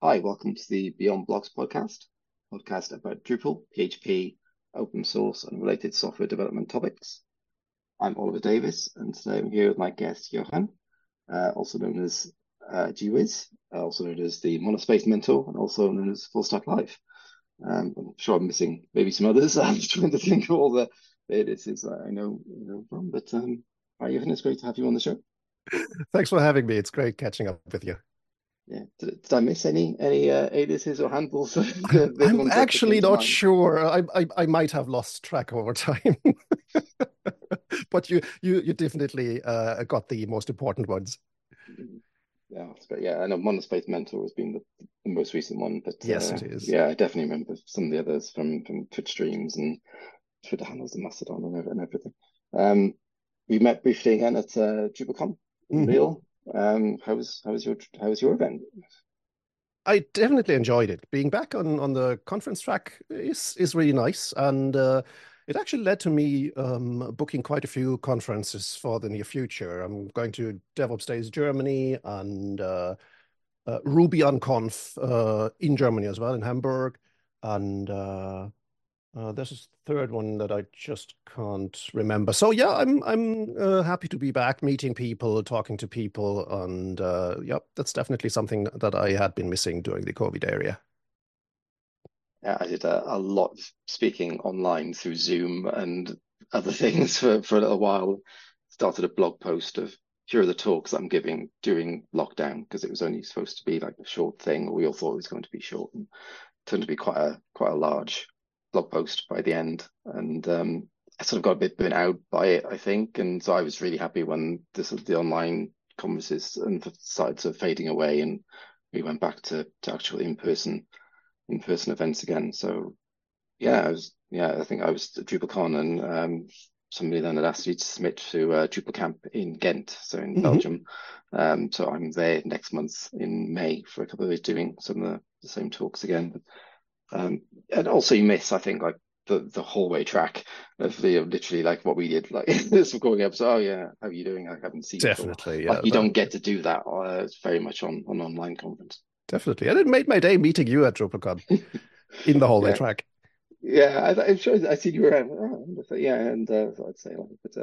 Hi, welcome to the Beyond Blocks podcast about Drupal, PHP, open source, and related software development topics. I'm Oliver Davis, and today I'm here with my guest, Johan, also known as GWiz, also known as the Monospace Mentor, and also known as Full Stack Live. I'm sure I'm missing maybe some others. I'm just trying to think of all the editors that I know from, but hi, Johan, it's great to have you on the show. Thanks for having me. It's great catching up with you. Yeah. Did I miss any aliases or handles? The I'm ones that came actually to not mind. sure. I might have lost track over time, but you definitely got the most important ones. Mm, yeah, it's great. Yeah, I know Monospace Mentor has been the most recent one, but Yes, it is. yeah, I definitely remember some of the others from Twitch streams and Twitter handles and Mastodon and everything. Um, we met briefly again at DrupalCon in Mhm. Lille. How was your event? I definitely enjoyed it. Being back on the conference track is really nice, and it actually led to me booking quite a few conferences for the near future. I'm going to DevOps Days Germany and Ruby on Conf in Germany as well, in Hamburg. And there's a third one that I just can't remember. So yeah, I'm happy to be back, meeting people, talking to people, and yep, that's definitely something that I had been missing during the COVID area. Yeah, I did a lot of speaking online through Zoom and other things for a little while. Started a blog post of here are the talks I'm giving during lockdown because it was only supposed to be like a short thing. We all thought it was going to be short and turned to be quite a large blog post by the end. And I sort of got a bit burnt out by it, I think. And so I was really happy when the online conferences and started sort of fading away and we went back to actual in-person events again. So I think I was at DrupalCon and somebody then had asked me to submit to Drupal Camp in Ghent, so in Hmm. Belgium. So I'm there next month in May for a couple of days doing some of the same talks again. And also you miss, I think, like the hallway track of the literally like what we did, like this recording episode. Oh yeah, how are you doing? I haven't seen you for a while. Definitely, Like yeah, you don't get to do that. It's very much on online conference. definitely. And it made my day meeting you at DrupalCon in the hallway Yeah. track. Yeah, I'm sure I seen you around. Oh, so, yeah, and so I'd say like, but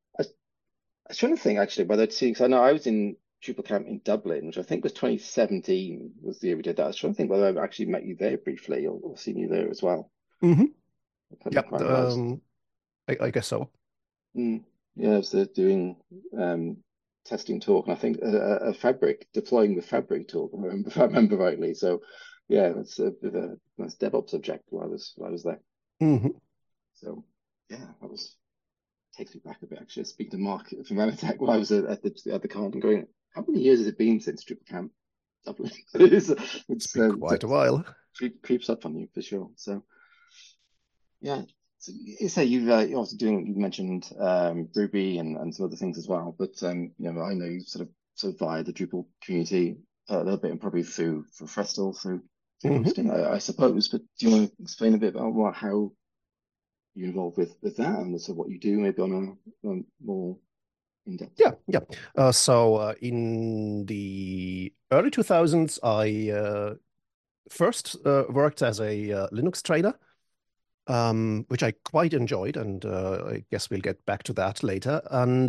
I was trying to think actually whether to see because I know I was in Drupal Camp in Dublin, which I think was 2017 was the year we did that. I was trying to think whether I've actually met you there briefly or seen you there as well. Hmm. I couldn't Yep. quite remember. I guess so. Yeah, I was there doing testing talk, and I think a Fabric deploying with Fabric talk, if I remember rightly. So yeah, that's a bit of a nice DevOps subject while I was there. Hmm. So yeah, that was takes me back a bit actually. Speaking to Mark from Amatech while I was at the con and going, how many years has it been since Drupal Camp Dublin? It's It's been quite a while. creeps up on you for sure. So yeah. So you say you're also doing. You mentioned Ruby and some other things as well, but I know you sort of via the Drupal community a little bit, and probably through Frestal through Hmm. hosting, I suppose. But do you want to explain a bit about how you involved with that and sort of what you do, maybe on a more in depth? Yeah, yeah. So in the early 2000s, I first worked as a Linux trainer, which I quite enjoyed, and I guess we'll get back to that later. And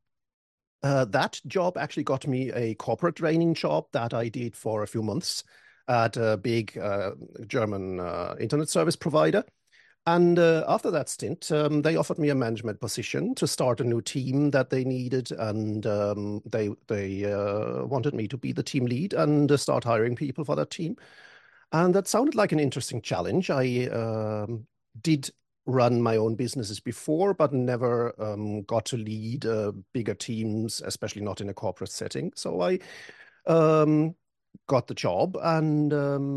that job actually got me a corporate training job that I did for a few months at a big German internet service provider. And after that stint, they offered me a management position to start a new team that they needed, and they wanted me to be the team lead and start hiring people for that team. And that sounded like an interesting challenge. I did run my own businesses before, but never got to lead bigger teams, especially not in a corporate setting. So I um, got the job and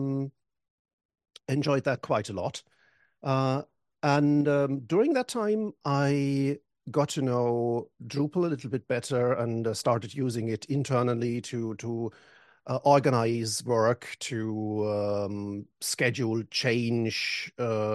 enjoyed that quite a lot. Uh, and during that time, I got to know Drupal a little bit better and started using it internally to organize work, to schedule change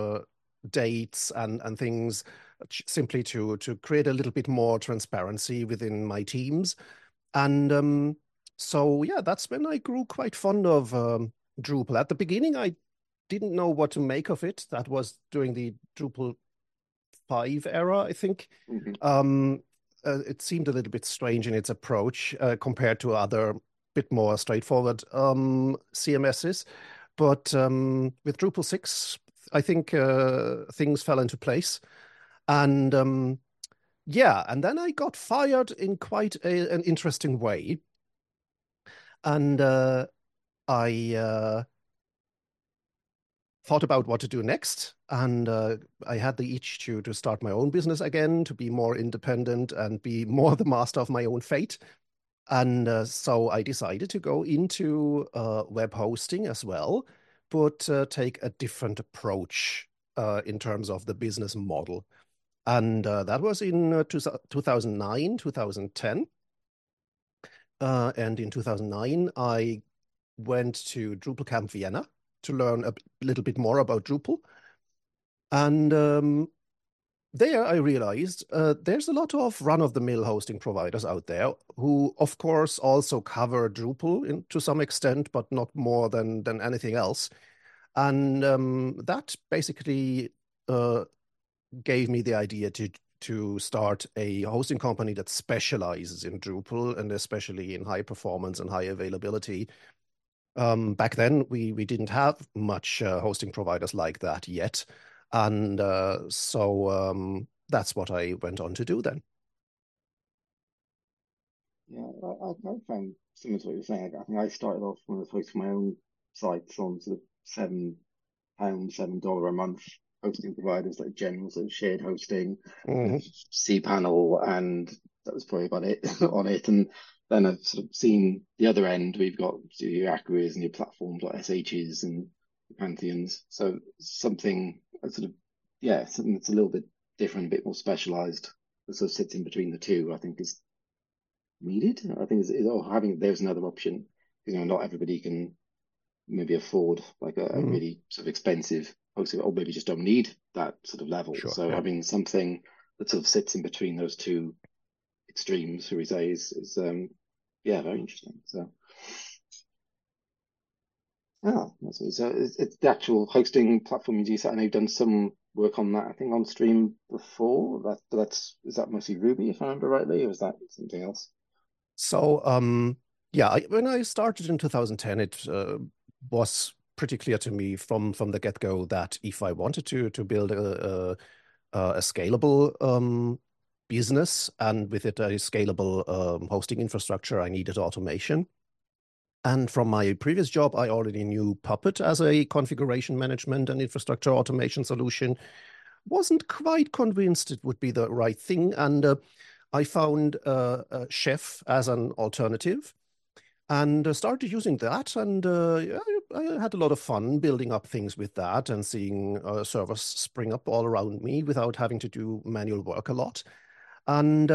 dates and things, simply to create a little bit more transparency within my teams. And so, yeah, that's when I grew quite fond of Drupal. At the beginning, I didn't know what to make of it. That was during the Drupal 5 era, I think. Hmm. It seemed a little bit strange in its approach compared to other bit more straightforward CMSs. But with Drupal 6, I think things fell into place. And yeah, and then I got fired in quite an interesting way. And I thought about what to do next. And I had the itch to start my own business again, to be more independent and be more the master of my own fate. And so I decided to go into web hosting as well, but take a different approach in terms of the business model. And that was in 2009, 2010. And in 2009, I went to DrupalCamp Vienna to learn a little bit more about Drupal. And there I realized there's a lot of run-of-the-mill hosting providers out there who, of course, also cover Drupal to some extent, but not more than anything else. And that basically uh, gave me the idea to start a hosting company that specializes in Drupal and especially in high performance and high availability. Back then, we didn't have much hosting providers like that yet. And so that's what I went on to do then. Yeah, I found similar to what you're saying. I think I started off when I was hosting my own sites on sort of £7, $7 a month hosting providers like general sort of shared hosting, Hmm. cPanel, and that was probably about it on it. And then I've sort of seen the other end. We've got your Aquas and your platforms like SHs and the Pantheons. So something sort of yeah, something that's a little bit different, a bit more specialized that sort of sits in between the two, I think is needed. I think having there's another option. Not everybody can maybe afford like a Hmm. really sort of expensive hosting, or maybe just don't need that sort of level. Sure. So Yeah. having something that sort of sits in between those two extremes, who we say, is yeah, very interesting. So yeah, so it's the actual hosting platform you use. I know you've done some work on that. I think on Stream before. Is that mostly Ruby, if I remember rightly, or is that something else? So yeah, when I started in 2010, it was pretty clear to me from the get-go that if I wanted to build a scalable business and with it a scalable hosting infrastructure, I needed automation. And from my previous job, I already knew Puppet as a configuration management and infrastructure automation solution. Wasn't quite convinced it would be the right thing, and I found Chef as an alternative and started using that. And yeah, I had a lot of fun building up things with that and seeing servers spring up all around me without having to do manual work a lot. And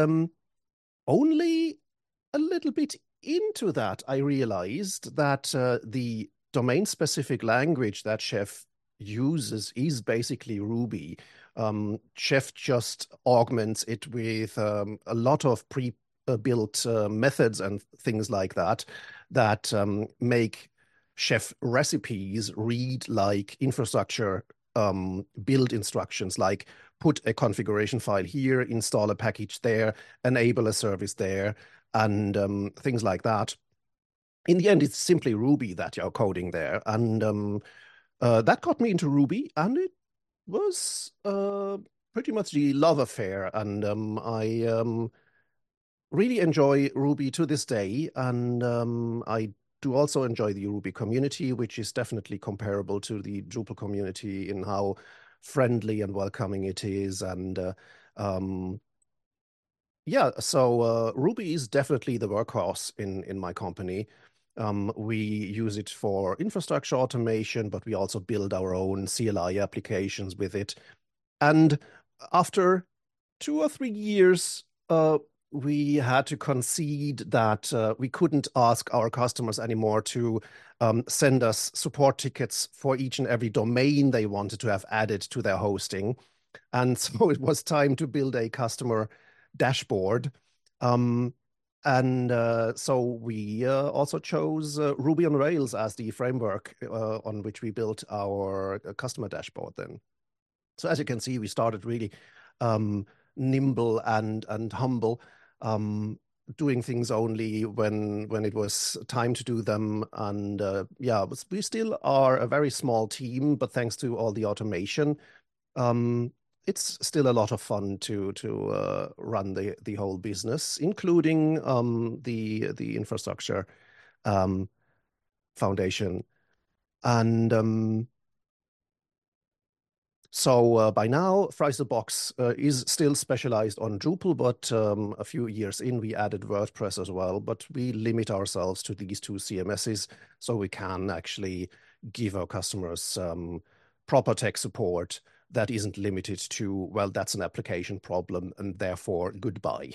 only a little bit into that, I realized that the domain-specific language that Chef uses is basically Ruby. Chef just augments it with a lot of pre-built methods and things like that that make Chef recipes read like infrastructure build instructions, like put a configuration file here, install a package there, enable a service there, and things like that. In the end, it's simply Ruby that you're coding there. And that got me into Ruby, and it was pretty much the love affair. And I really enjoy Ruby to this day. And I do also enjoy the Ruby community, which is definitely comparable to the Drupal community in how friendly and welcoming it is. And um, yeah, so Ruby is definitely the workhorse in my company. We use it for infrastructure automation, but we also build our own CLI applications with it. And after 2 or 3 years, we had to concede that we couldn't ask our customers anymore to send us support tickets for each and every domain they wanted to have added to their hosting. And so it was time to build a customer dashboard. Um, And so we also chose Ruby on Rails as the framework on which we built our customer dashboard then. So as you can see, we started really um, nimble and humble, doing things only when it was time to do them. And yeah, we still are a very small team, but thanks to all the automation, um, it's still a lot of fun to run the whole business, including the infrastructure um, foundation. And so by now, FryStillBox is still specialized on Drupal, but a few years in, we added WordPress as well. But we limit ourselves to these two CMSs so we can actually give our customers proper tech support that isn't limited to, well, that's an application problem and therefore goodbye.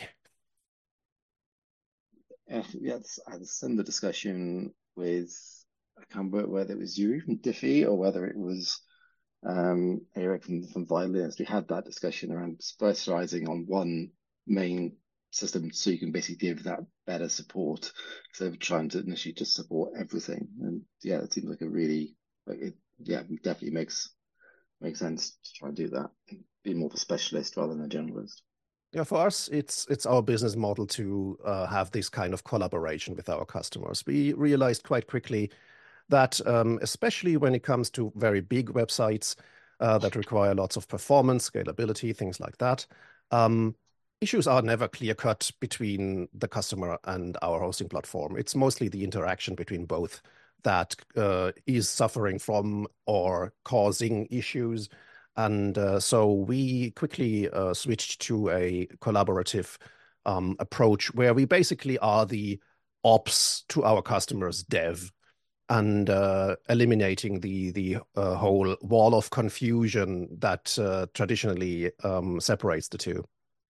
Yes, I had a similar discussion with, I can't remember whether it was you from Diffie or whether it was Eric from Violinist. We had that discussion around specializing on one main system so you can basically give that better support instead of trying to initially just support everything. And yeah, it seems like a really like it yeah, definitely makes sense to try and do that. Be more of a specialist rather than a generalist. Yeah, for us, it's our business model to have this kind of collaboration with our customers. We realized quite quickly that especially when it comes to very big websites that require lots of performance, scalability, things like that, um, issues are never clear-cut between the customer and our hosting platform. It's mostly the interaction between both that is suffering from or causing issues. And so we quickly switched to a collaborative approach where we basically are the ops to our customers' dev and eliminating the whole wall of confusion that traditionally separates the two.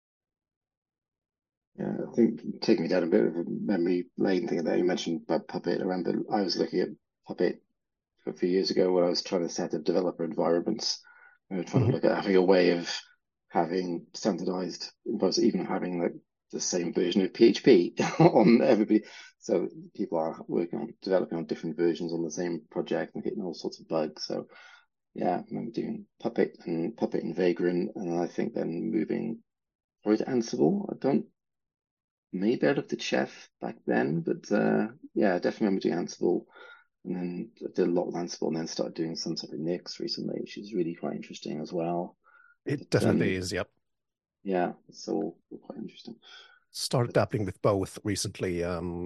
Yeah, I think taking me down a bit of a memory lane thing there. You mentioned about Puppet. I remember I was looking at Puppet a few years ago when I was trying to set up developer environments. We were trying to Mhm. look at having a way of having standardized environments, even having like the same version of PHP on everybody. So people are working on developing on different versions on the same project and hitting all sorts of bugs. So yeah, I remember doing Puppet and Vagrant, and I think then moving probably to Ansible. I don't maybe I looked at Chef back then, but yeah, I definitely remember doing Ansible, and then I did a lot with Ansible, and then started doing some stuff with Nix recently, which is really quite interesting as well. It But definitely is, yep. yeah, it's all quite interesting. Started But dabbling with both recently.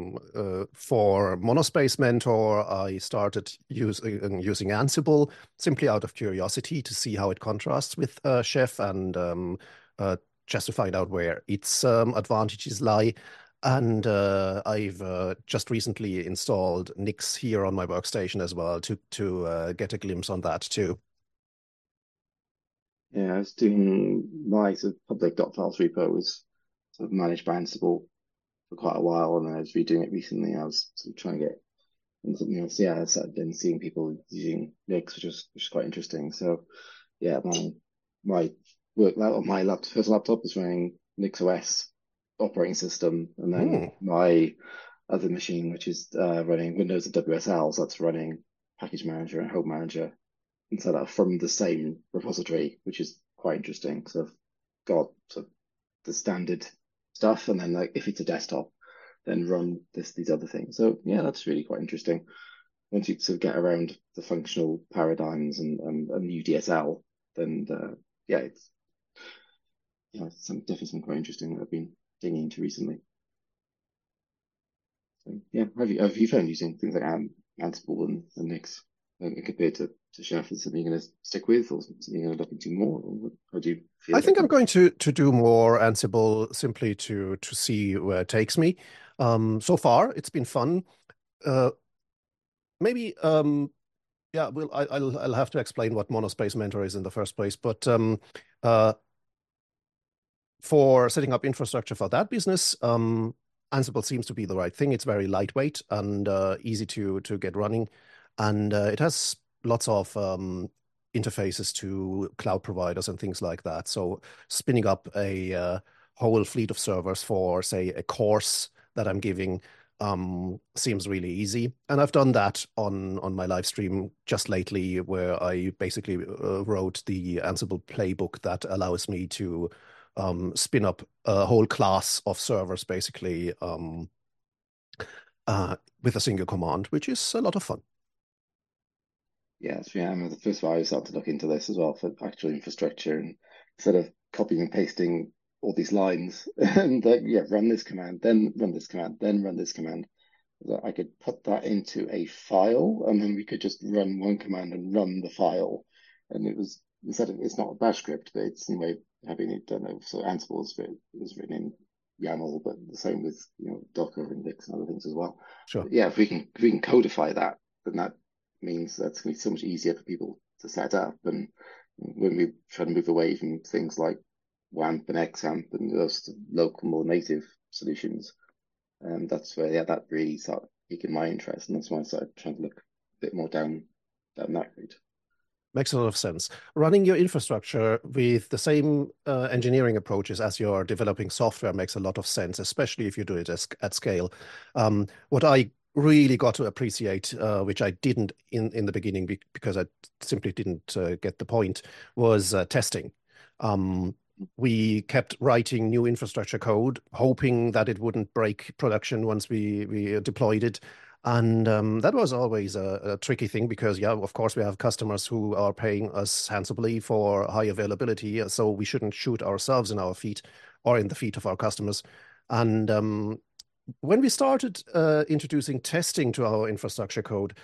For Monospace Mentor, I started using Ansible simply out of curiosity to see how it contrasts with Chef and just to find out where its advantages lie. And I've just recently installed Nix here on my workstation as well to get a glimpse on that too. yeah, I was doing my sort of public.files repo was sort of managed by Ansible for quite a while, and then I was redoing it recently. I was sort of trying to get into something else. Yeah, I started then seeing people using Nix, which is quite interesting. So yeah, my work on my first laptop is running NixOS operating system, and then Hmm. my other machine, which is running Windows and WSL, so that's running Package Manager and Home Manager and set up from the same repository, which is quite interesting. So I've got sort of the standard stuff, and then like if it's a desktop, then run these other things. So yeah, that's really quite interesting. Once you sort of get around the functional paradigms and UDSL, then yeah, it's definitely something quite interesting that I've been digging into recently. So yeah, have you found using things like Ansible and Nix compared to Chef is something you're going to stick with, or something you're going to look into more, or do you feel I like think I'm you've going to do more Ansible simply to see where it takes me. So far, it's been fun. Uh, maybe yeah, well, I'll have to explain what Monospace Mentor is in the first place. But uh, for setting up infrastructure for that business, Ansible seems to be the right thing. It's very lightweight and easy to get running, and it has lots of interfaces to cloud providers and things like that. So spinning up a whole fleet of servers for, say, a course that I'm giving seems really easy. And I've done that on my live stream just lately, where I basically wrote the Ansible playbook that allows me to spin up a whole class of servers, basically, with a single command, which is a lot of fun. Yeah, I remember the first while I started to look into this as well for actual infrastructure, and instead of copying and pasting all these lines and yeah, run this command, then run this command, then run this command, that I could put that into a file, and then we could just run one command and run the file. And it was instead of it's not a bash script, but it's in a way having it done over. So Ansible was written in YAML, but the same with Docker and Vix and other things as well. Sure. But yeah, if we can codify that, then that means that's going to be so much easier for people to set up. And when we try to move away from things like WAMP and XAMPP and those local, more native solutions, that's where that really started piquing my interest, and that's why I started trying to look a bit more down that route. Makes a lot of sense. Running your infrastructure with the same engineering approaches as you're developing software makes a lot of sense, especially if you do it at scale. What I really got to appreciate, which I didn't in the beginning because I simply didn't get the point, was testing. We kept writing new infrastructure code, hoping that it wouldn't break production once we deployed it. And that was always a tricky thing because, yeah, of course, we have customers who are paying us handsomely for high availability. So we shouldn't shoot ourselves in our feet or in the feet of our customers. And when we started introducing testing to our infrastructure code,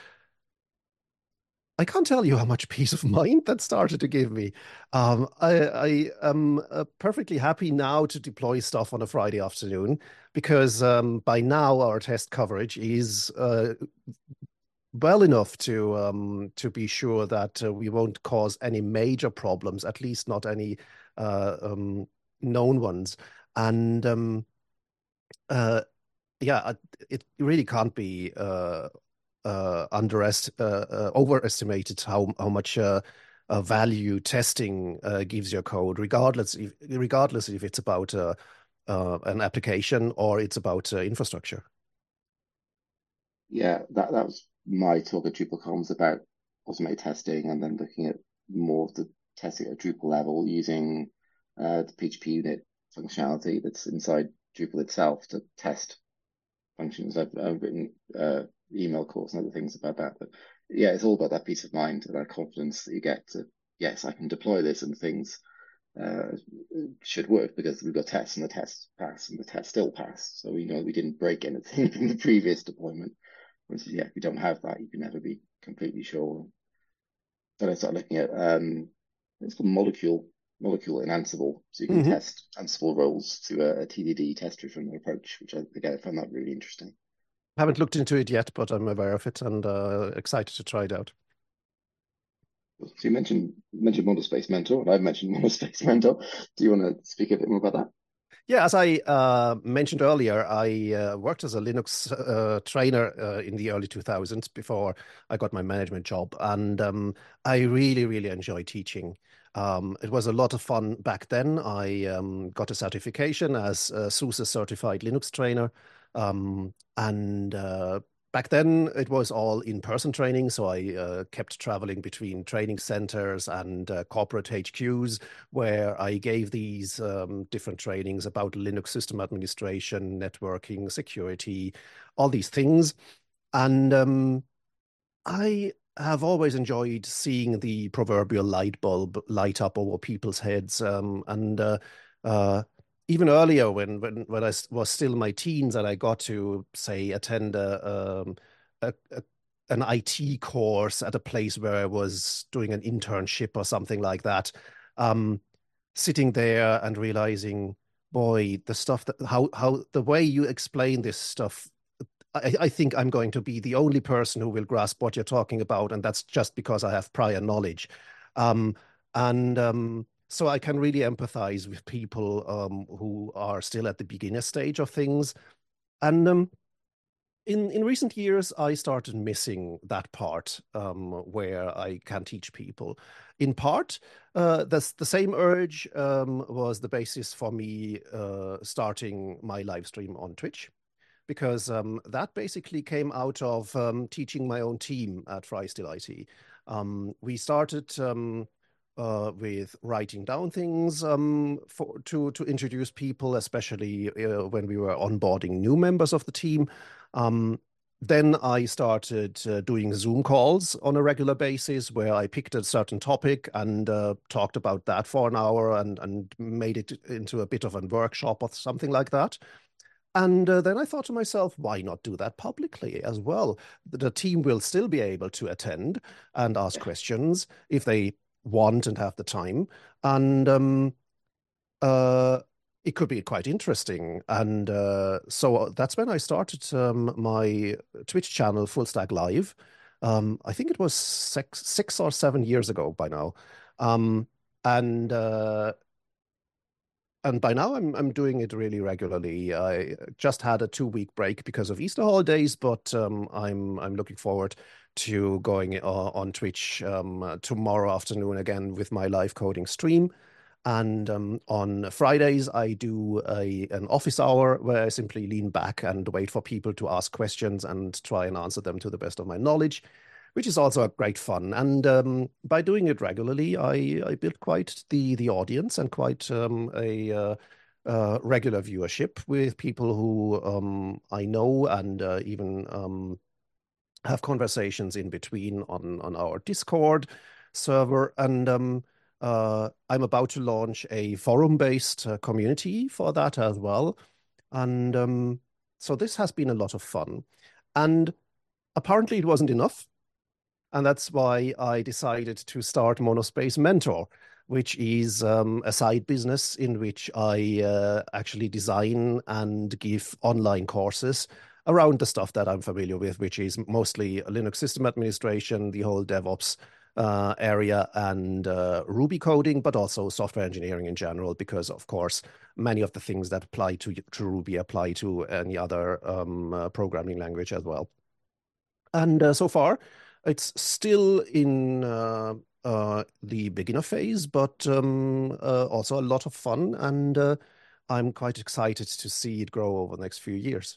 I can't tell you how much peace of mind that started to give me. I am perfectly happy now to deploy stuff on a Friday afternoon because by now our test coverage is well enough to be sure that we won't cause any major problems, at least not any known ones. And yeah, it really can't be overestimated how much value testing gives your code, regardless if it's about an application or it's about infrastructure. Yeah, that was my talk at DrupalConf about automated testing, and then looking at more of the testing at Drupal level using the PHP unit functionality that's inside Drupal itself to test functions. I've written email course and other things about that. But yeah, it's all about that peace of mind and that confidence that you get to, yes, I can deploy this and things uh, should work because we've got tests and the tests pass and the tests still pass. So we know we didn't break anything from the previous deployment. Whereas, yeah, if you don't have that, you can never be completely sure. Then I started looking at it's called molecule in Ansible, so you can Hmm. test Ansible roles to a TDD test-driven approach, which I found that really interesting. Haven't looked into it yet, but I'm aware of it and excited to try it out. So you mentioned Monospace Mentor, and I've mentioned Monospace Mentor. Do you want to speak a bit more about that? Yeah, as I mentioned earlier, I worked as a Linux trainer in the early 2000s before I got my management job, and I really, really enjoy teaching. It was a lot of fun back then. I got a certification as a SUSE certified Linux trainer, and back then it was all in-person training, so I kept traveling between training centers and corporate HQs where I gave these different trainings about Linux system administration, networking, security, all these things. And I have always enjoyed seeing the proverbial light bulb light up over people's heads. And uh, even earlier, when was still in my teens and I got to, say, attend a an IT course at a place where I was doing an internship or something like that. Um, Sitting there and realizing, boy, the stuff that how the way you explain this stuff, I think I'm going to be the only person who will grasp what you're talking about, and that's just because I have prior knowledge. Um, and so I can really empathize with people who are still at the beginner stage of things. And in recent years, I started missing that part where I can teach people. In part, the same urge was the basis for me starting my live stream on Twitch because that basically came out of teaching my own team at Freistil IT. We started with writing down things to introduce people, especially when we were onboarding new members of the team. Then I started doing Zoom calls on a regular basis where I picked a certain topic and talked about that for an hour and made it into a bit of a workshop or something like that. And then I thought to myself, why not do that publicly as well? The team will still be able to attend and ask Yeah. questions if they want and have the time. And uh, it could be quite interesting. And so that's when I started my Twitch channel, Full Stack Live. I think it was 6 or 7 years ago by now. Um, and and by now I'm doing it really regularly. I just had a 2 week break because of Easter holidays, but I'm looking forward to going on Twitch tomorrow afternoon again with my live coding stream. And on Fridays, I do an office hour where I simply lean back and wait for people to ask questions and try and answer them to the best of my knowledge, which is also a great fun. And by doing it regularly, I built quite the audience and quite regular viewership with people who I know and even have conversations in between on our Discord server. And I'm about to launch a forum-based community for that as well. And so this has been a lot of fun. And apparently it wasn't enough. And that's why I decided to start Monospace Mentor, which is a side business in which I actually design and give online courses around the stuff that I'm familiar with, which is mostly Linux system administration, the whole DevOps area, and Ruby coding, but also software engineering in general, because of course, many of the things that apply to Ruby apply to any other programming language as well. And so far, it's still in the beginner phase, but also a lot of fun. And I'm quite excited to see it grow over the next few years.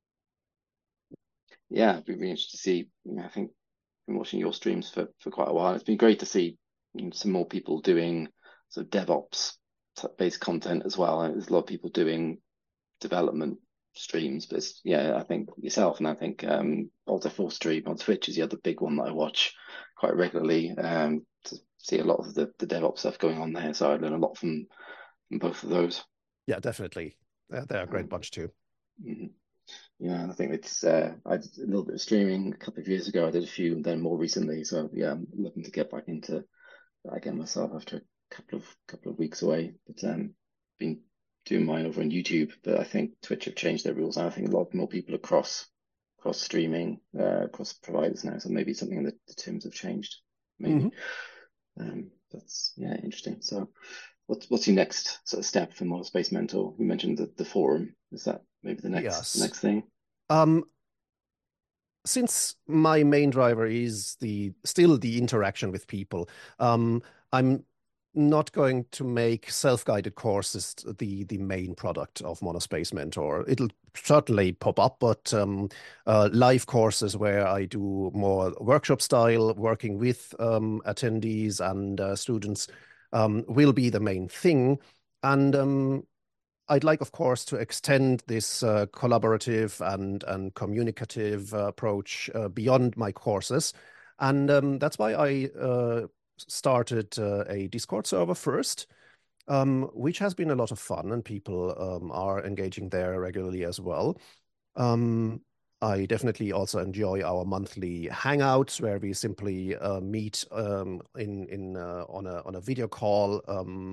Yeah, it'd be really interesting to see. I think I've been watching your streams for quite a while. It's been great to see some more people doing sort of DevOps based content as well. And there's a lot of people doing development streams, but yeah, I think yourself and I think Alter Force stream on Twitch is the other big one that I watch quite regularly to see a lot of the DevOps stuff going on there. So I learn a lot from both of those. Yeah, definitely. They're a great Um, bunch too. mhm. Yeah, I think it's I did a little bit of streaming a couple of years ago. I did a few, and then more recently. So yeah, I'm looking to get back into that again myself after a couple of weeks away. But been doing mine over on YouTube. But I think Twitch have changed their rules, and I think a lot more people are cross streaming across providers now. So maybe something in the terms have changed. Maybe Hmm. that's yeah interesting. So what's your next sort of step for Monospace Mentor? You mentioned the forum. Is that maybe the Yes. next thing? Um, since my main driver is the still the interaction with people, I'm not going to make self-guided courses the main product of Monospace Mentor. It'll certainly pop up, but live courses where I do more workshop style, working with attendees and students, will be the main thing. And I'd like, of course, to extend this collaborative and communicative approach beyond my courses. And that's why I started a Discord server first, which has been a lot of fun, and people are engaging there regularly as well. Um, I definitely also enjoy our monthly hangouts where we simply meet in on a video call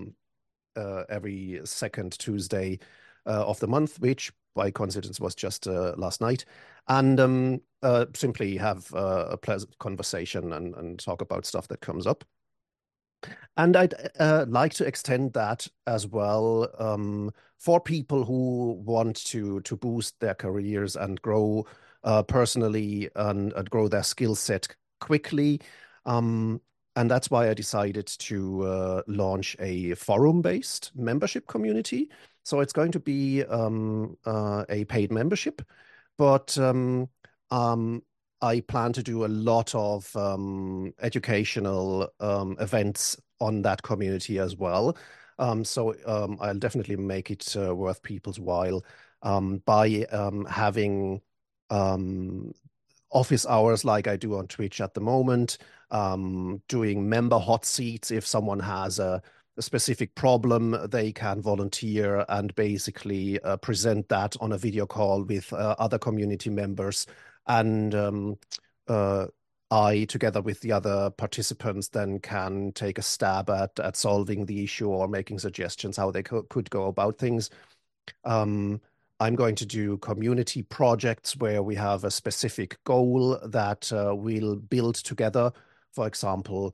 every second Tuesday of the month, which by coincidence was just last night, and simply have a pleasant conversation and talk about stuff that comes up. And I'd like to extend that as well for people who want to boost their careers and grow personally and grow their skill set quickly. Um, and that's why I decided to launch a forum-based membership community. So it's going to be a paid membership but um, I plan to do a lot of educational events on that community as well. So I'll definitely make it worth people's while by having um, office hours like I do on Twitch at the moment, doing member hot seats. If someone has a specific problem, they can volunteer and basically present that on a video call with other community members. And uh, I, together with the other participants, then can take a stab at solving the issue or making suggestions how they could go about things. Um, I'm going to do community projects where we have a specific goal that we'll build together. For example,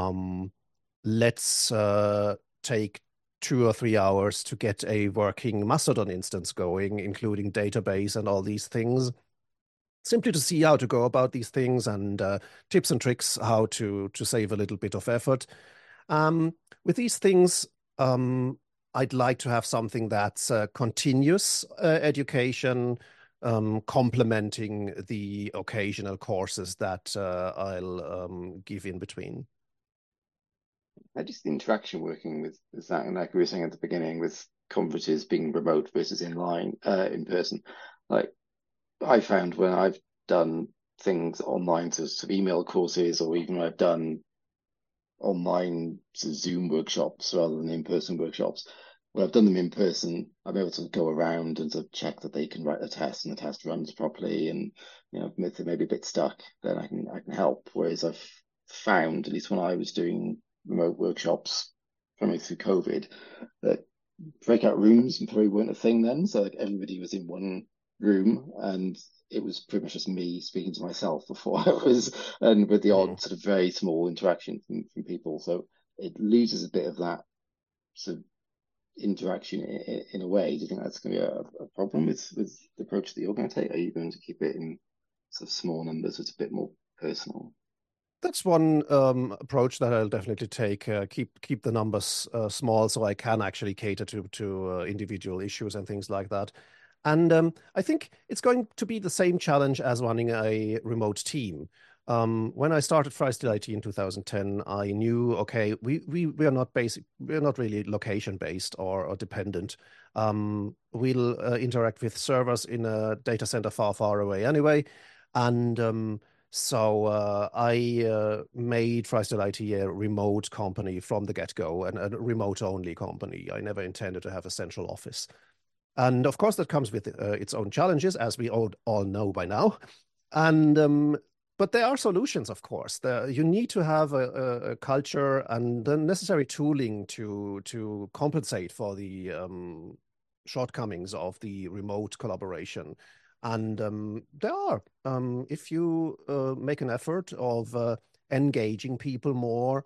let's take 2 or 3 hours to get a working Mastodon instance going, including database and all these things, simply to see how to go about these things and tips and tricks how to save a little bit of effort. With these things, I'd like to have something that's continuous education, complementing the occasional courses that I'll give in between. I just the interaction working with that, and like we were saying at the beginning, with conferences being remote versus in person. Like I found when I've done things online, so sort of email courses, or even when I've done online sort of Zoom workshops rather than in-person workshops. When I've done them in person, I'm able to go around and sort of check that they can write a test and the test runs properly. And if they're maybe a bit stuck, then I can help. Whereas I've found, at least when I was doing remote workshops coming through COVID, that breakout rooms probably weren't a thing then. So like everybody was in one room and it was pretty much just me speaking to myself before I was, and with the Mm. odd sort of very small interaction from people. So it loses a bit of that sort of interaction in a way. Do you think that's going to be a problem with the approach that you're going to take? Are you going to keep it in sort of small numbers? So it's a bit more personal. That's one approach that I'll definitely take. Keep the numbers small so I can actually cater to individual issues and things like that. And I think it's going to be the same challenge as running a remote team. When I started Freestyle IT in 2010, I knew, okay, we are not basic, we're not really location based or dependent. We'll interact with servers in a data center far, far away anyway. And so I made Freestyle IT a remote company from the get-go, and a remote-only company. I never intended to have a central office. And of course, that comes with its own challenges, as we all know by now. And but there are solutions, of course. You need to have a culture and the necessary tooling to compensate for the shortcomings of the remote collaboration. And there are, if you make an effort of engaging people more,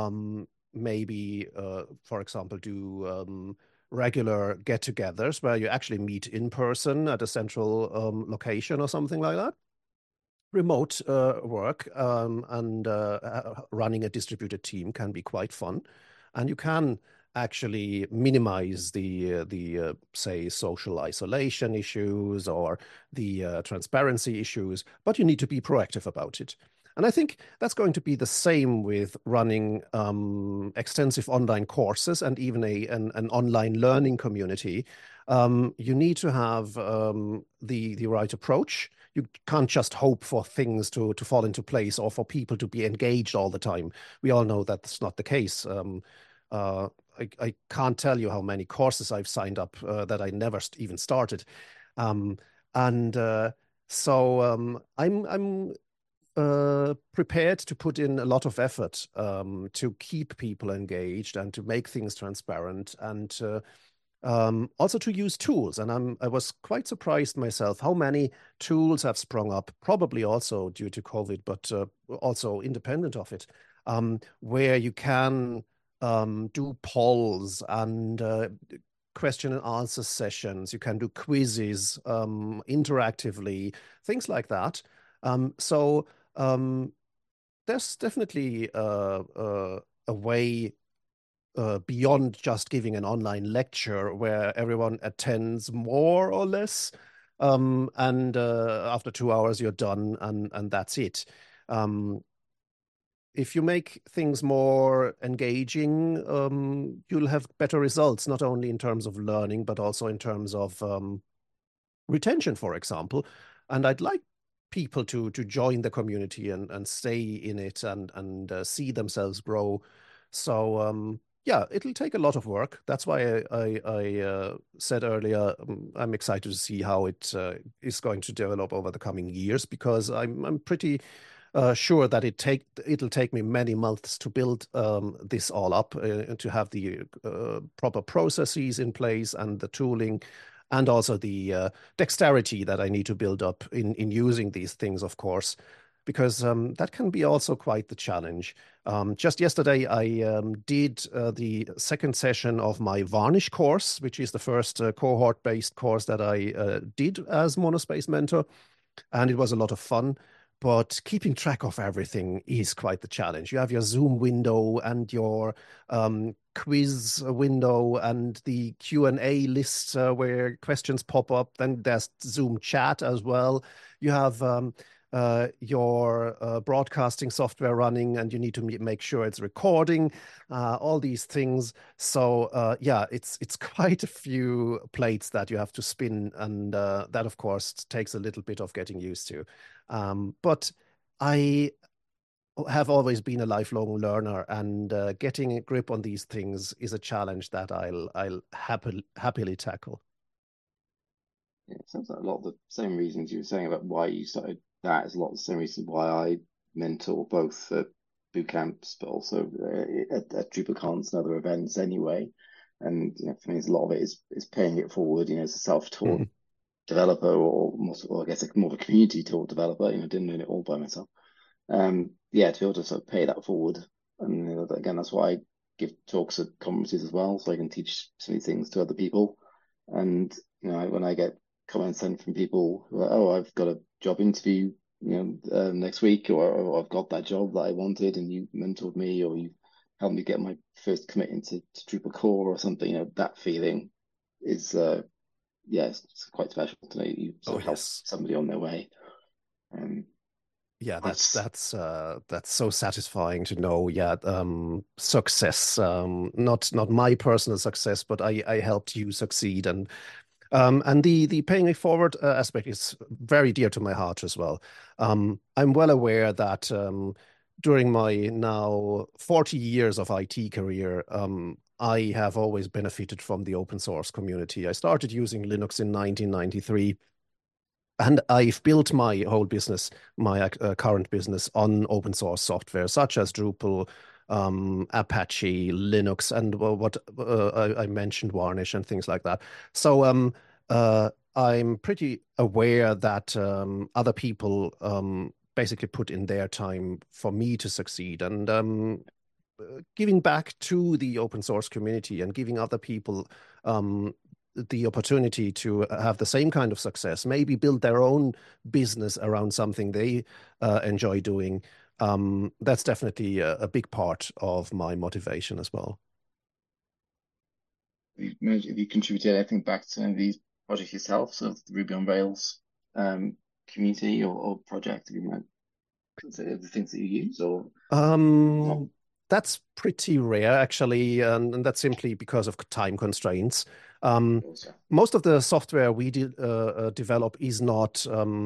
maybe, for example, do regular get-togethers where you actually meet in person at a central location or something like that. Remote work and running a distributed team can be quite fun, and you can actually minimize the say social isolation issues or the transparency issues, but you need to be proactive about it. And I think that's going to be the same with running extensive online courses and even an online learning community. You need to have the right approach. You can't just hope for things to fall into place or for people to be engaged all the time. We all know that's not the case. Uh, I can't tell you how many courses I've signed up that I never even started. Um, and so I'm prepared to put in a lot of effort to keep people engaged and to make things transparent and also to use tools. And I was quite surprised myself how many tools have sprung up, probably also due to COVID, but also independent of it, where you can do polls and question and answer sessions. You can do quizzes interactively, things like that. So there's definitely a way beyond just giving an online lecture where everyone attends more or less. and after 2 hours you're done, and that's it. Um, if you make things more engaging, you'll have better results, not only in terms of learning, but also in terms of retention, for example. And I'd like people to join the community and stay in it and see themselves grow. So yeah, it'll take a lot of work. That's why I said earlier, I'm excited to see how it is going to develop over the coming years, because I'm pretty sure that it'll take me many months to build this all up, and to have the proper processes in place and the tooling, and also the dexterity that I need to build up in using these things, of course, because that can be also quite the challenge. Just yesterday, I did the second session of my Varnish course, which is the first cohort-based course that I did as Monospace Mentor, and it was a lot of fun. But keeping track of everything is quite the challenge. You have your Zoom window and your quiz window and the Q&A list where questions pop up. Then there's Zoom chat as well. You have your broadcasting software running, and you need to make sure it's recording, all these things. So yeah, it's quite a few plates that you have to spin, and that, of course, takes a little bit of getting used to. But I have always been a lifelong learner, and getting a grip on these things is a challenge that I'll happily tackle. Yeah, it sounds like a lot of the same reasons you were saying about why you started that is a lot of the same reasons why I mentor both boot camps, but also at DrupalCons and other events anyway. And for me, a lot of it is paying it forward. As a self-taught Mhm. developer, or I guess more of a community taught developer. Didn't learn it all by myself. Yeah, to be able to sort of pay that forward, and again, that's why I give talks at conferences as well, so I can teach some of these things to other people. And when I get comments sent from people who are, oh, I've got a job interview, next week, or I've got that job that I wanted, and you mentored me, or you helped me get my first commit to Drupal core or something. That feeling is, yeah, it's quite special to know you Oh, sort of help yes. somebody on their way. Um, Yeah, that's that's that's so satisfying to know. Yeah, success, not my personal success, but I helped you succeed, and the paying it forward aspect is very dear to my heart as well. I'm well aware that during my now 40 years of IT career, I have always benefited from the open source community. I started using Linux in 1993. And I've built my whole business, my current business, on open source software such as Drupal, Apache, Linux, and what I mentioned, Varnish and things like that. So I'm pretty aware that other people basically put in their time for me to succeed, and giving back to the open source community and giving other people um, the opportunity to have the same kind of success, maybe build their own business around something they enjoy doing. That's definitely a big part of my motivation as well. have you contributed anything back to any of these projects yourself? So the Ruby on Rails um, community or project, have you might consider the things that you use or not? Um, that's pretty rare, actually, and that's simply because of time constraints. Um, Also, Most of the software we develop is not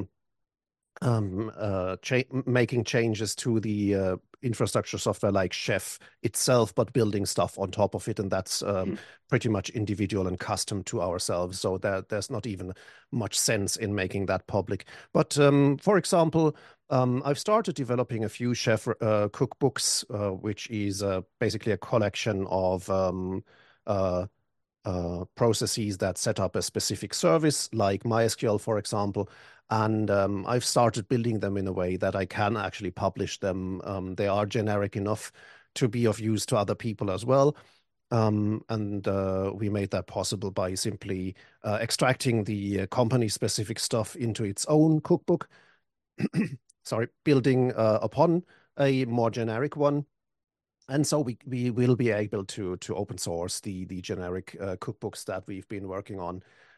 cha making changes to the infrastructure software like Chef itself, but building stuff on top of it, and that's pretty much individual and custom to ourselves. So there's not even much sense in making that public. But for example, I've started developing a few Chef cookbooks, which is basically a collection of uh, processes that set up a specific service, like MySQL, for example. And I've started building them in a way that I can actually publish them. They are generic enough to be of use to other people as well. And we made that possible by simply extracting the company-specific stuff into its own cookbook. Sorry, building upon a more generic one, and so we will be able to open source the generic cookbooks that we've been working on.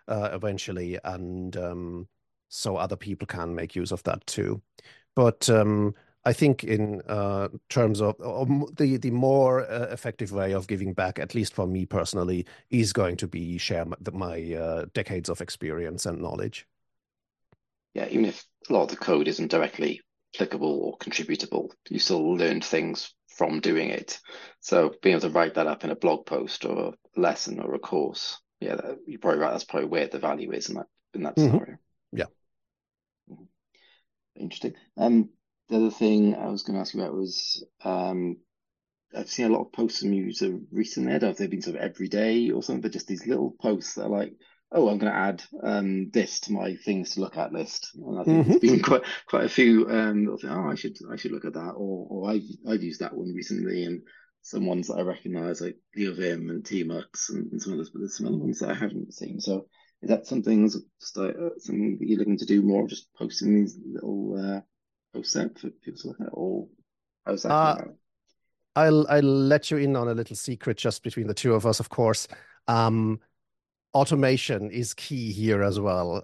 eventually, and so other people can make use of that too. But I think in terms of the more effective way of giving back, at least for me personally, is going to be share my decades of experience and knowledge. Yeah, even if a lot of the code isn't directly applicable or contributable, you still learned things from doing it. So being able to write that up in a blog post or a lesson or a course, yeah, you're probably right. That's probably where the value is in that Hmm. scenario. Yeah. Mhm. Interesting. The other thing I was going to ask you about was I've seen a lot of posts from you recently. I don't know if they've been sort of every day or something, but just these little posts that are like, oh, I'm going to add this to my things to look at list. And I think there's Hmm. been quite a few little things, oh, I should look at that, or I've used that one recently, and some ones that I recognise like GeoVim and Tmux and some others, but there's some other ones that I haven't seen. So is that something that you're looking to do more, just posting these little posts out for people to look at, or how's that come Uh, about? I'll let you in on a little secret just between the two of us, of course. Um, Automation is key here as well.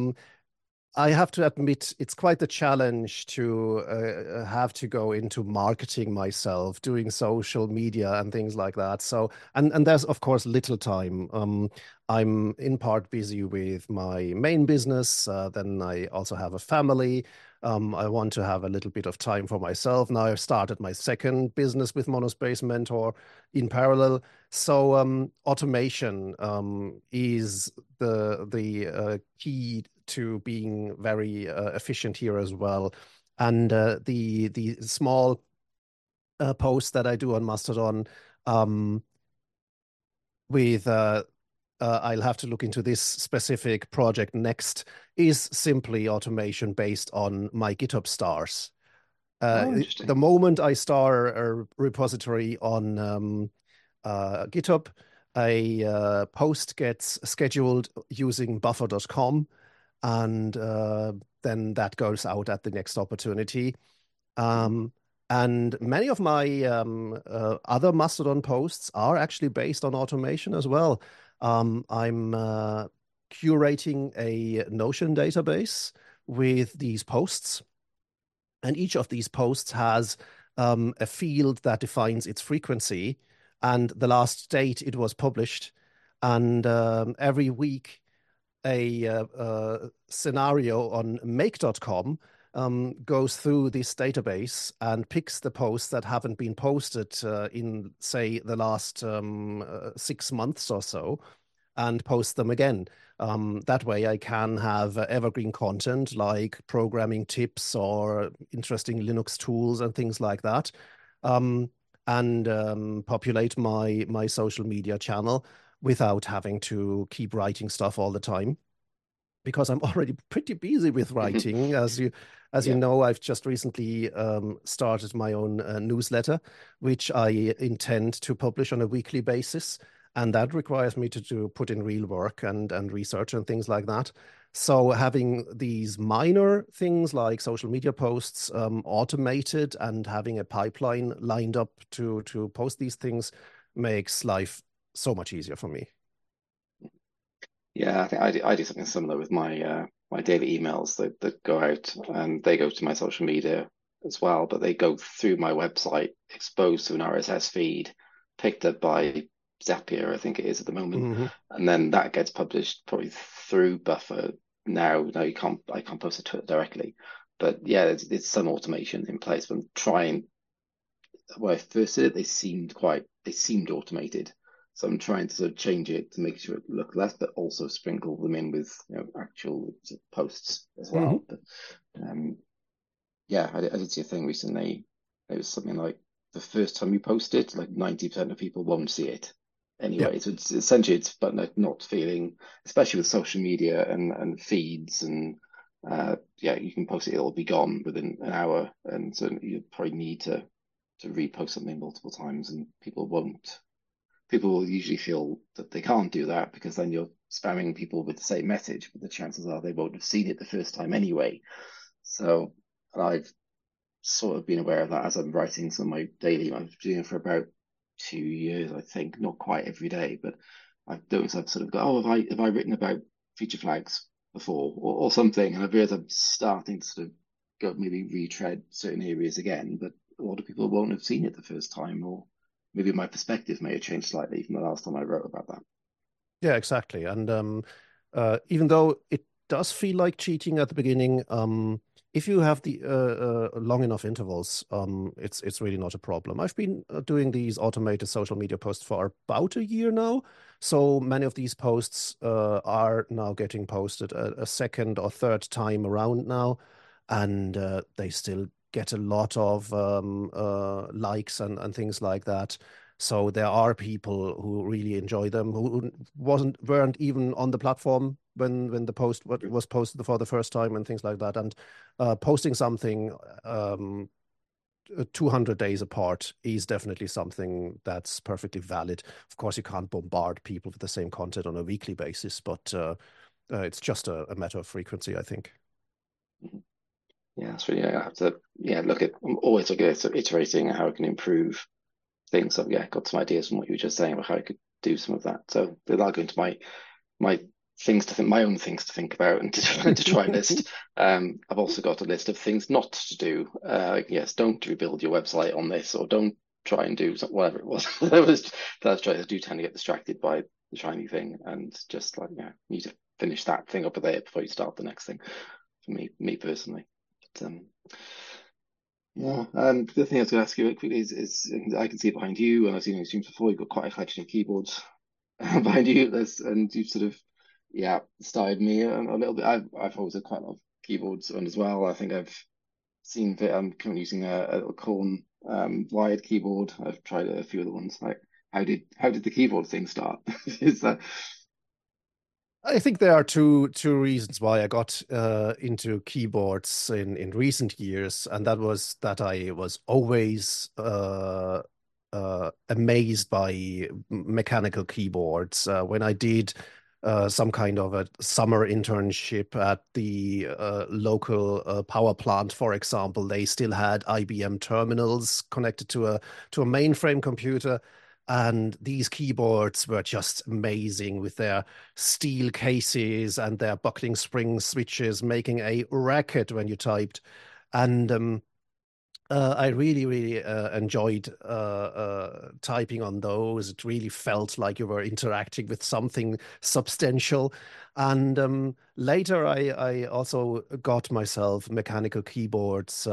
I have to admit, it's quite the challenge to have to go into marketing myself, doing social media and things like that. So, and there's of course little time. I'm in part busy with my main business. Then I also have a family. I want to have a little bit of time for myself. Now I've started my second business with Monospace Mentor in parallel. So automation is the key to being very efficient here as well. And the small posts that I do on Mastodon um, with I'll have to look into this specific project next is simply automation based on my GitHub stars. Oh, The interesting. moment I star a repository on GitHub, a post gets scheduled using buffer.com, and then that goes out at the next opportunity. Mhm. Um, and many of my other Mastodon posts are actually based on automation as well. I'm curating a Notion database with these posts, and each of these posts has a field that defines its frequency and the last date it was published. And every week, a scenario on make.com goes through this database and picks the posts that haven't been posted in, say, the last 6 months or so, and post them again. That way, I can have evergreen content like programming tips or interesting Linux tools and things like that, um, and populate my social media channel without having to keep writing stuff all the time because I'm already pretty busy with writing. As you Yeah. know, I've just recently started my own newsletter, which I intend to publish on a weekly basis, and that requires me to put in real work and research and things like that. So having these minor things like social media posts automated and having a pipeline lined up to post these things makes life so much easier for me. Yeah, I think I do something similar with my daily emails that go out, and they go to my social media as well, but they go through my website exposed to an RSS feed picked up by Zapier, I think it is at the moment, Hmm. and then that gets published probably through Buffer now. No, you can't I can't post it to it directly, but yeah, it's some automation in place. But I'm trying when I first did it, they seemed automated. So I'm trying to sort of change it to make sure it look less, but also sprinkle them in with actual sort of posts as Hmm. well. But um, yeah, I did see a thing recently. It was something like the first time you post it, like 90% of people won't see it Yeah. anyway. So it's essentially it's but like not feeling, especially with social media and feeds and yeah, you can post it, it'll be gone within an hour, and so you probably need to repost something multiple times, and people won't. People will usually feel that they can't do that because then you're spamming people with the same message, but the chances are they won't have seen it the first time anyway. So I've sort of been aware of that as I'm writing some of my daily. I've been doing it for about 2 years, I think, not quite every day, but I've noticed I've sort of got, oh, have I written about feature flags before or something, and I've realized I'm starting to sort of go maybe retread certain areas again, but a lot of people won't have seen it the first time, or maybe my perspective may have changed slightly from the last time I wrote about that. Yeah, exactly. And even though it does feel like cheating at the beginning, if you have the long enough intervals, it's really not a problem. I've been doing these automated social media posts for about a year now, so many of these posts are now getting posted a second or third time around now, and they still get a lot of likes and things like that. So there are people who really enjoy them who weren't even on the platform when the post was posted for the first time and things like that. And posting something 200 days apart is definitely something that's perfectly valid. Of course, you can't bombard people with the same content on a weekly basis, but it's just a matter of frequency, I think. Yeah, so yeah, I have to look at. I'm always looking at iterating how I can improve things. So yeah, got some ideas from what you were just saying about how I could do some of that. So that'll go into my things to think, my own things to think about and to try list. I've also got a list of things not to do. Yes, don't rebuild your website on this, or don't try and do whatever it was. that I was trying. I do tend to get distracted by the shiny thing, and just like you need to finish that thing up there before you start the next thing. For me personally. But, yeah, and the thing I was going to ask you quickly is I can see it behind you, and I've seen it streams before. You've got quite a collection of keyboards behind you. And you've sort of, started me a little bit. I've always had quite a lot of keyboards on as well. I think I've seen that I'm currently using a little Korn wired keyboard. I've tried a few other ones. Like, how did the keyboard thing start? Is that I think there are two reasons why I got into keyboards in recent years, and that was that I was always amazed by mechanical keyboards. When I did some kind of a summer internship at the local power plant, for example, they still had IBM terminals connected to a mainframe computer. And these keyboards were just amazing with their steel cases and their buckling spring switches making a racket when you typed. And I really, really enjoyed typing on those. It really felt like you were interacting with something substantial. And later, I also got myself mechanical keyboards.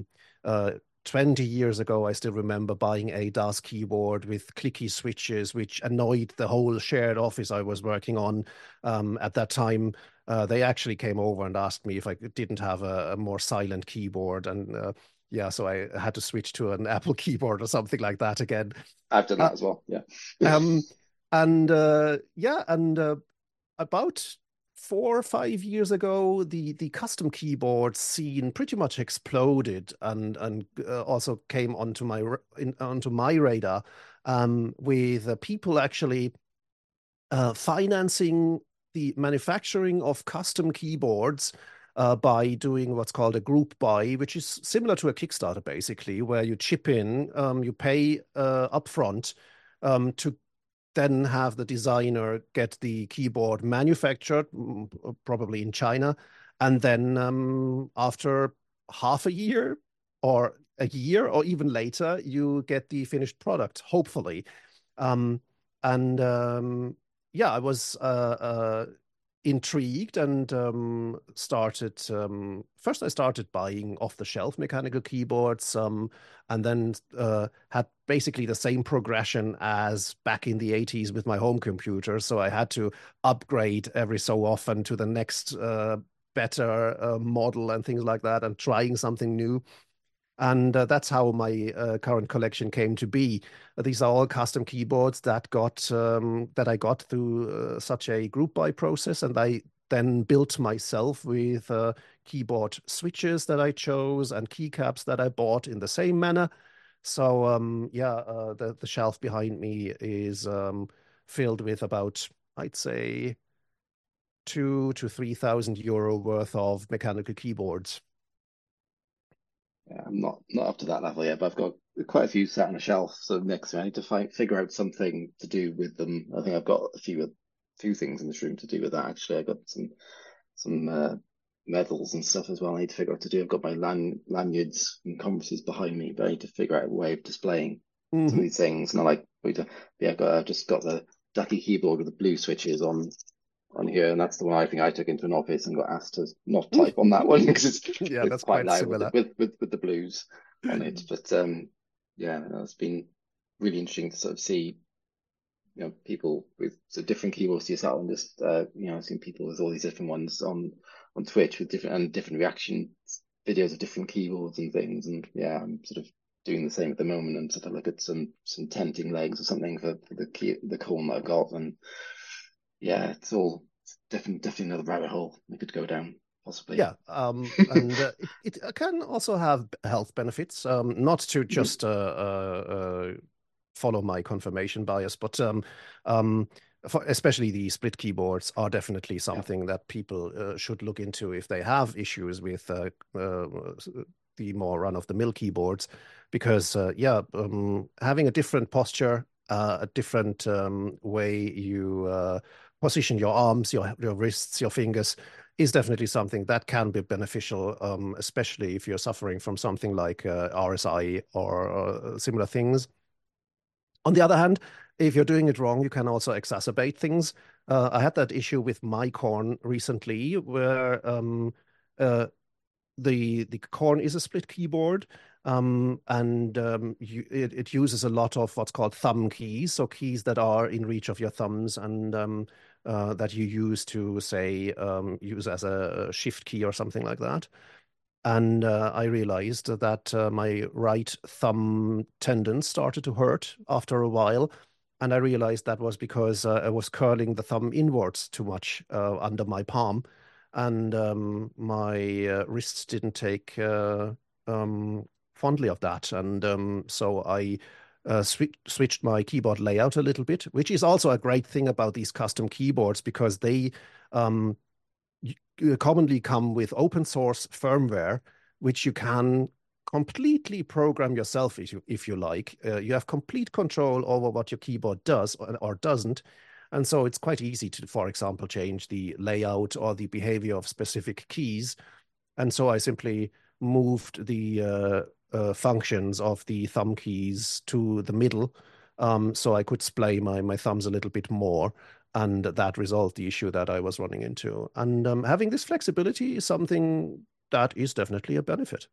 20 years ago, I still remember buying a DAS keyboard with clicky switches, which annoyed the whole shared office I was working on at that time. They actually came over and asked me if I didn't have a more silent keyboard. And yeah, so I had to switch to an Apple keyboard or something like that again. I've done Uh, that as well. Yeah. um, and yeah, and about 4 or 5 years ago, the custom keyboard scene pretty much exploded and also came onto my radar with people actually financing the manufacturing of custom keyboards by doing what's called a group buy, which is similar to a Kickstarter, basically, where you chip in, you pay upfront to then have the designer get the keyboard manufactured, probably in China, and then after half a year or a year or even later, you get the finished product, hopefully. Um, and yeah, I was intrigued and started. First, I started buying off-the-shelf mechanical keyboards, and then had basically the same progression as back in the 80s with my home computer. So I had to upgrade every so often to the next better model and things like that, and trying something new. And that's how my current collection came to be. These are all custom keyboards that I got through such a group buy process, and I then built myself with keyboard switches that I chose and keycaps that I bought in the same manner. So yeah, the shelf behind me is filled with about, I'd say, 2 to 3 thousand euro worth of mechanical keyboards. Yeah, I'm not up to that level yet, but I've got quite a few sat on a shelf. So next time I need to figure out something to do with them. I think I've got a few few things in this room to do with that. Actually, I got some medals and stuff as well. I need to figure out what to do. I've got my lanyards and compasses behind me, but I need to figure out a way of displaying some of Hmm. these things. And I like, yeah, I've just got the ducky keyboard with the blue switches on here, and that's the one I think I took into an office and got asked to not type on that one because Yeah, it's that's quite quite loud with similar. the blues on it. But yeah, no, it's been really interesting to sort of see people with different keyboards to yourself, and just I've seen people with all these different ones on Twitch with different reaction videos of different keyboards and things. And yeah, I'm sort of doing the same at the moment and sort of look at some tenting legs or something for the Corn that I've got. And yeah, it's definitely another rabbit hole we could go down possibly. Yeah, and it can also have health benefits. Not to Mhm. just follow my confirmation bias, but um, especially the split keyboards are definitely Yeah, something that people should look into if they have issues with the more run-of-the-mill keyboards, because yeah, having a different posture, a different way you position your arms, your wrists, your fingers is definitely something that can be beneficial, especially if you're suffering from something like RSI or similar things. On the other hand, if you're doing it wrong, you can also exacerbate things. I had that issue with my corn recently, where uh, the corn is a split keyboard, and it uses a lot of what's called thumb keys, so keys that are in reach of your thumbs and that you use to say use as a shift key or something like that. And I realized that my right thumb tendon started to hurt after a while. And I realized that was because I was curling the thumb inwards too much under my palm. And my wrists didn't take fondly of that. And so I switched my keyboard layout a little bit, which is also a great thing about these custom keyboards because they um, commonly come with open source firmware, which you can completely program yourself if you like. You have complete control over what your keyboard does or doesn't. And so it's quite easy to, for example, change the layout or the behavior of specific keys. And so I simply moved the functions of the thumb keys to the middle, so I could splay my thumbs a little bit more. And that resolved the issue that I was running into. And having this flexibility is something that is definitely a benefit.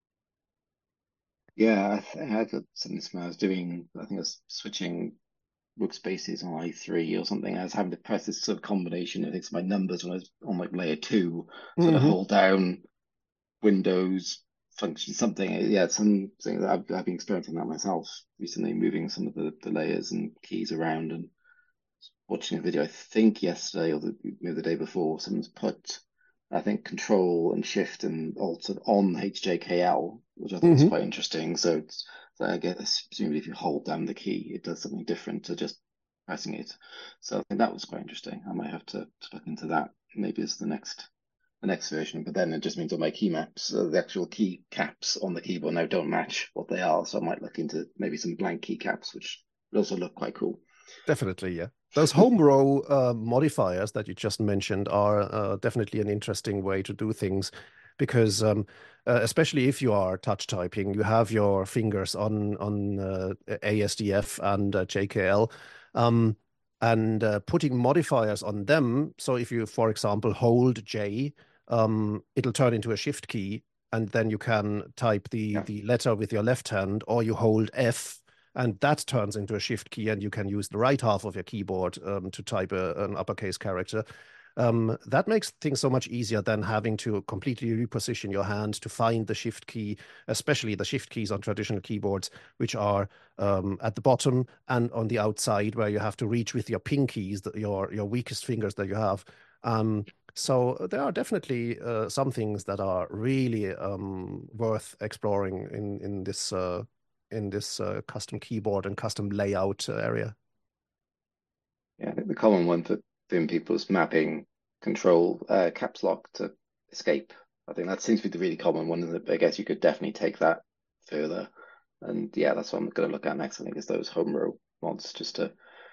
yeah. I got something similar. I was doing. I think I was switching workspaces on i3 or something. I was having to press this sort of combination of it's my numbers when I was on like layer two, sort of Hmm. hold down Windows function something. Yeah, something that I've been experiencing that myself recently, moving some of the layers and keys around and watching a video. I think yesterday or maybe the day before, someone's put I think Control and Shift and Alt on HJKL, which I thought was Hmm. quite interesting. So I guess presumably if you hold down the key, it does something different to just pressing it. So I think that was quite interesting. I might have to look into that. Maybe it's the next version, but then it just means all my key maps, the actual key caps on the keyboard now don't match what they are. So I might look into maybe some blank key caps, which would also look quite cool. Definitely, yeah. Those home row modifiers that you just mentioned are definitely an interesting way to do things because especially if you are touch typing, you have your fingers on ASDF and JKL, um, and putting modifiers on them. So if you, for example, hold J, it'll turn into a shift key, and then you can type the Yeah. the letter with your left hand, or you hold F and that turns into a shift key, and you can use the right half of your keyboard to type an uppercase character. That makes things so much easier than having to completely reposition your hand to find the shift key, especially the shift keys on traditional keyboards, which are at the bottom and on the outside, where you have to reach with your pinkies, your weakest fingers that you have. So there are definitely some things that are really worth exploring in this custom keyboard and custom layout area. Yeah, I think the common one for doing people is mapping control caps lock to escape. I think that seems to be the really common one, isn't it? But I guess you could definitely take that further. And yeah, that's what I'm going to look at next. I think is those home row mods, just to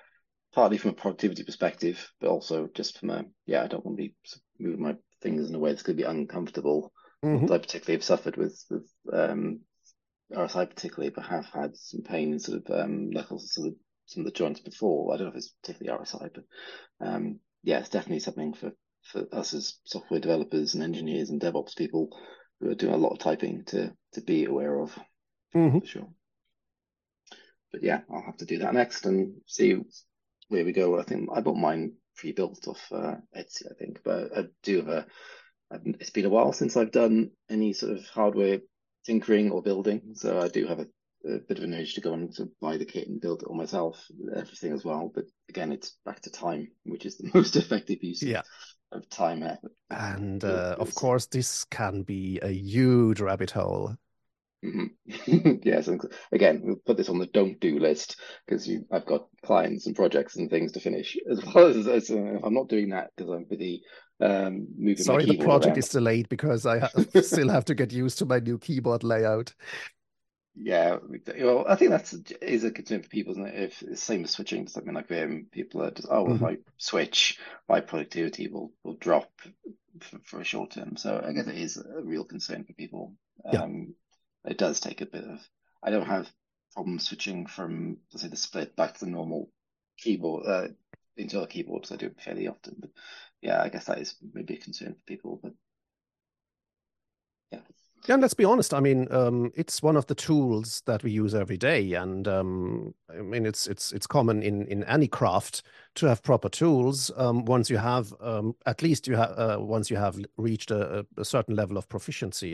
partly from a productivity perspective, but also just from I don't want to be moving my fingers in a way that's going to be uncomfortable. Not Hmm. that I particularly have suffered with RSI particularly, but have had some pain in sort of knuckles, sort of some of the joints before. I don't know if it's particularly RSI, but yeah, it's definitely something for us as software developers and engineers and DevOps people who are doing a lot of typing to be aware of Hmm. for sure. But yeah, I'll have to do that next and see where we go. I think I bought mine pre-built off Etsy, I think, but I do have it's been a while since I've done any sort of hardware tinkering or building, so I do have a bit of an urge to go on to buy the kit and build it all myself, everything as well. But again, it's back to time, which is the most effective use Yeah. of time and effort to And build of this. course, this can be a huge rabbit hole. Yes, and again, we'll put this on the don't do list because I've got clients and projects and things to finish as well as I'm not doing that because I'm busy moving my Sorry, the keyboard project around. is delayed because still have to get used to my new keyboard layout. Yeah, well, I think that's is a concern for people, isn't it? If it's the same as switching to something like Vim, people are just, oh, well, if Hmm. I switch, my productivity will drop for a short term. So I guess it is a real concern for people. Yeah. It does take a bit of. I don't have problems switching from, let's say, the split back to the normal keyboard, into other keyboards. I do it fairly often, but yeah, I guess that is maybe a concern for people. But yeah. Yeah, and let's be honest. I mean, it's one of the tools that we use every day, and I mean, it's common in any craft to have proper tools. Once you have, at least you have, once you have reached a certain level of proficiency,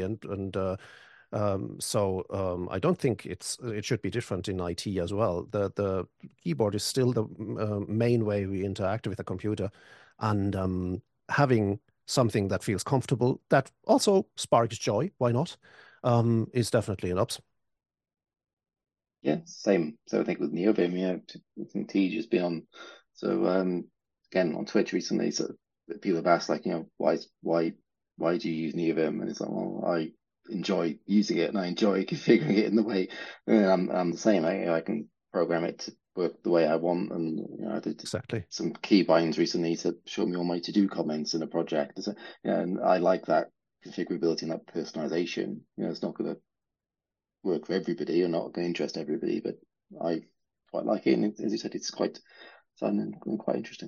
and I don't think it should be different in IT as well. The keyboard is still the main way we interact with a computer, and having something that feels comfortable, that also sparks joy, why not? Is definitely an ups. Yeah, same. So I think with Neovim, I think Tej has been on. So again on Twitch recently, so people have asked like, why do you use Neovim? And it's like, well, I enjoy using it and I enjoy configuring it in the way. And I'm the same. I can program it to work the way I want, and I did Exactly. some key binds recently to show me all my to-do comments in a project. So, and I like that configurability and that personalization. It's not going to work for everybody or not going to interest everybody, but I quite like it. And as you said, it's quite fun and quite interesting.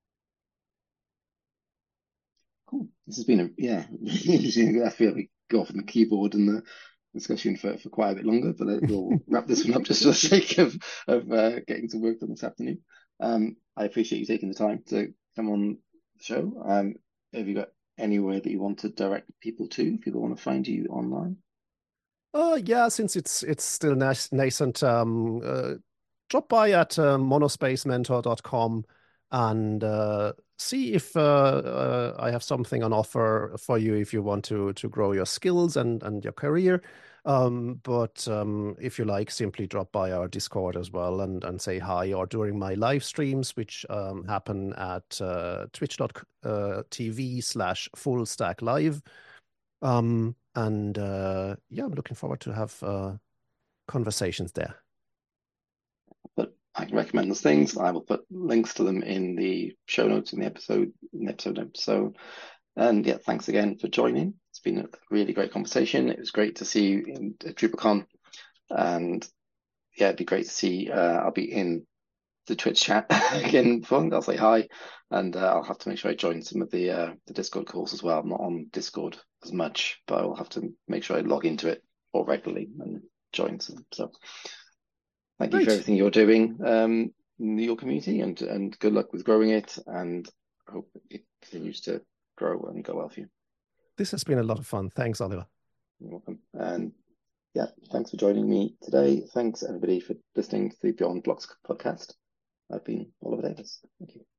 Cool. This has been I feel like we go off on the keyboard and the discussion for quite a bit longer, but we'll wrap this one up just for the sake of getting to work on this afternoon. I appreciate you taking the time to come on the show. Have you got anywhere that you want to direct people to if people want to find you online? Yeah, since it's still nascent, drop by at monospacementor.com and see if I have something on offer for you if you want to grow your skills and your career. But if you like, simply drop by our Discord as well and say hi, or during my live streams, which happen at twitch.tv/fullstacklive. And yeah, I'm looking forward to have conversations there. But I can recommend those things. I will put links to them in the show notes in the episode notes. So, and yeah, thanks again for joining. It's been a really great conversation. It was great to see you in DrupalCon, and yeah, it'd be great to see. I'll be in the Twitch chat again. I'll say hi, and I'll have to make sure I join some of the Discord calls as well. I'm not on Discord as much, but I'll have to make sure I log into it more regularly and join some. So. Thank you for Great. everything you're doing in your community, and good luck with growing it. And I hope it continues to grow and go well for you. This has been a lot of fun. Thanks, Oliver. You're welcome. And yeah, thanks for joining me today. Thanks everybody for listening to the Beyond Blocks podcast. I've been Oliver Davis. Thank you.